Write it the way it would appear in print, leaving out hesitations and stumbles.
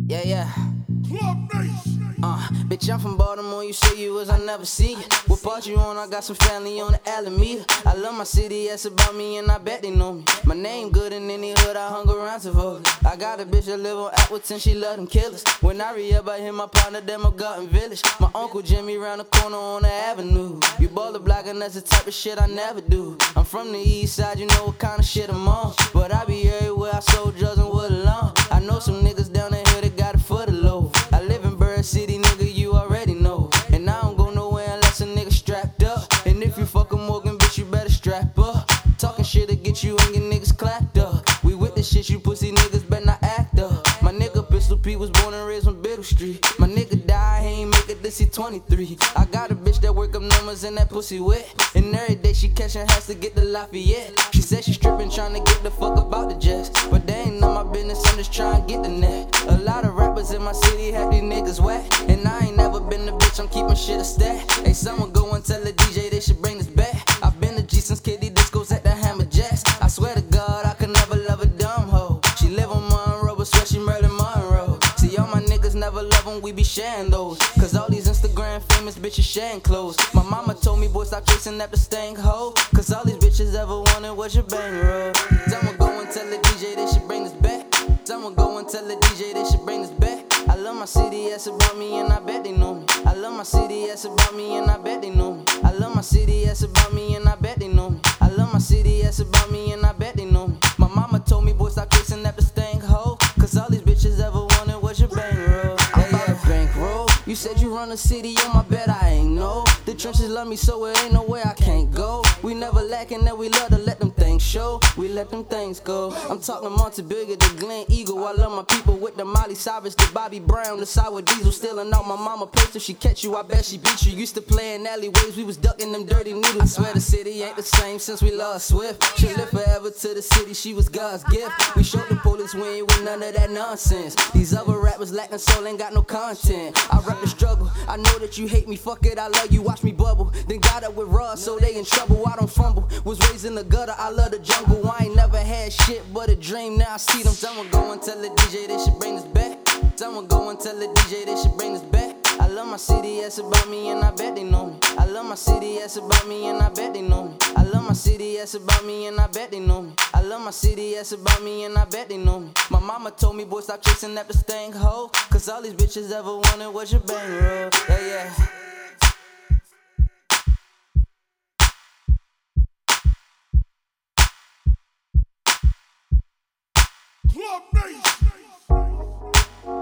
Yeah, yeah. Club Nation. Bitch, I'm from Baltimore, you say you was, I never see you. What part you on? I got some family on the Alameda. I love my city, that's about me, and I bet they know me. My name good in any hood, I hung around Tivoli. I got a bitch that live on Appleton, she love them killers. When I re-up, I hit my partner, them a Garden Village. My uncle Jimmy round the corner on the avenue. You baller block, and that's the type of shit I never do. I'm from the east side, you know what kind of shit I'm on. But I be everywhere, I sold drugs and wood alone. I know some niggas down there that got it for the low. I live in Bird City, nigga, you already know. And I don't go nowhere unless a nigga strapped up. And if you fuck a Morgan, bitch, you better strap up. Talking shit to get you and your niggas clapped up. We with the shit, you pussy niggas better not act up. My nigga Pistol P was born and raised on Biddle Street. My nigga died, he ain't make it this he 23. I got a bitch that work up numbers and that pussy wet. And every day she catchin' has to get the Lafayette. She said she strippin' trying to get the fuck about the jets. But they ain't none my business, I'm just trying to get the net. A lot of rappers in my city have these niggas whack. And I ain't never been the bitch, I'm keeping shit a stack. Hey, someone go and tell the DJ they should bring this back. I've been to G since Kitty Discos at the Hammer Jacks. I swear to God, I could never love a dumb hoe. She live on Monroe, but swear she murdered Monroe. See, all my niggas never love them, we be sharing those. Cause all these Instagram famous bitches sharing clothes. My mama told me, boy, stop chasing after stank hoe. Cause all these bitches ever wanted was your bankroll. Someone go and tell the DJ they should bring this back. Someone go and tell the DJ they should bring this back. I love my city, that's about me, and I bet they know me. I love my city, that's about me, and I bet they know me. I love my city, that's about me, and I bet they know me. I love my city, that's about me, and I bet they know me. My mama told me, boy, stop chasing after stank hoe. Cause all these bitches ever wanted was your bankroll. Yeah, bankroll. You said you run the city, on my bet I ain't know. The trenches love me, so it ain't no way I can't go. We never lacking that we love to let them things show. We let them things go. I'm talking Monte Bigger, the Glen Eagle. I love my people with the Molly Cyrus, the Bobby Brown, the Sour Diesel. Stealing out my mama place if she catch you, I bet she beat you. Used to play in alleyways, we was ducking them dirty needles. I swear the city ain't the same since we lost Swift. She lived forever to the city, she was God's gift. We showed the police we ain't with none of that nonsense. These other rappers lacking soul, ain't got no content. I rap the struggle, I know that you hate me, fuck it, I love you, watch me bubble. Then got up with Ross, so they in trouble, I don't fumble. Was raised in the gutter, I love the jungle. I ain't never had shit but a dream, now I see them. Someone go and tell the DJ they should bring this back. Someone go and tell the DJ they should bring this back. I love my city, that's about me, and I bet they know me. I love my city, that's about me, and I bet they know me. I love my city, that's about me, and I bet they know me. I love my city, that's about me, and I bet they know me. My mama told me, boy, stop chasing after stank hoe. Cause all these bitches ever wanted was your bankroll. Yeah, yeah. Club Nation.